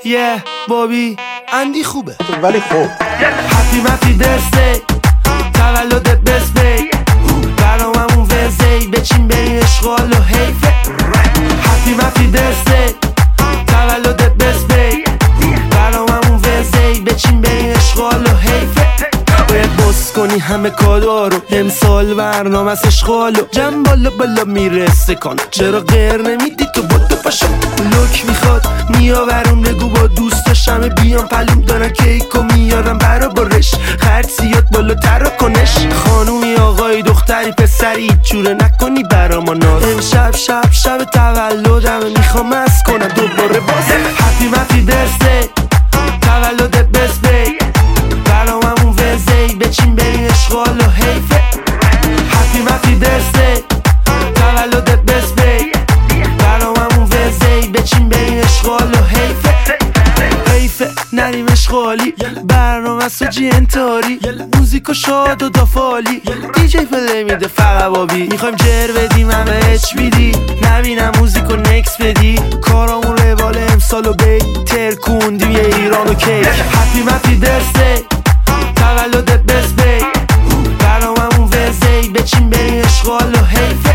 بابی اندی خوبه ولی خوب هپی مپی برسدی تولدت بسبی براممون ورزی بچین بریم اشغال و حیفه هپی مپی برسدی تولدت بسبی براممون ورزی بچین بریم اشغال و حیفه باید بس کنی همه کادا رو امسال برنامه از اشغالو جمع بالا بالا میرسه کن چرا غیر نمیدی تو بودو پاشو لوک میخواد میآورم بگو با دوستاشم بیام پلوم دارن کیکو میارم برا برش خرد زیاد بالاتر کنش خانومی آقای دختری پسری چوره نکنی برا ما ناز امشب شب تولدمه میخوام از کنم دوباره باز هپی مپی برسدی تولدت بسبی براممون ورزی بچین بریم اشغال و حیفه هپی مپی برسدی تولدت بسبی براممون ورزی بچین بریم اشغال و حیفه نریم اشغالی برنامه ساجی انتاری موزیک و شاد و دافالی دیجی پلی میده فقط بابی میخوایم جر بدیم همه اچ بیدی نبینم موزیک و نکس بدی کارامون روال امسال و بی ترکوندیم یه ایران و کیک هپی مپی برسدی تولدت بسبی براممون ورزی بچین بریم اشغال و حیفه